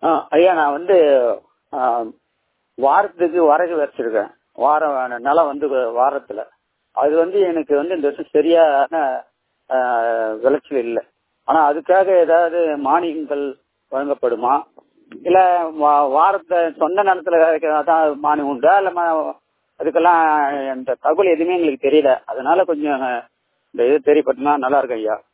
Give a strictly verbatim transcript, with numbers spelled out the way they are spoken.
ஆ, ஐயா நான் வந்து ஆ, வாரத்துக்கு வரகு வச்சிருக்கேன். வாரம் நிலம் வந்து வாரத்துல அது வந்து எனக்கு வந்து இந்த வருஷம் சரியான ஆ, விளைச்சல் இல்லை. ஆனா அதுக்காக ஏதாவது மானியங்கள் வழங்கப்படுமா? இல்ல வா- வாரத்தை சொந்த நிலத்துல தான் மானியம் உண்டா? இல்ல ம- அதுக்கெல்லாம் இந்த தகவல் எதுவுமே எங்களுக்கு தெரியல. அதனால கொஞ்சம் இந்த இது தெரியப்பட்டுனா நல்லா இருக்கும் ஐயா.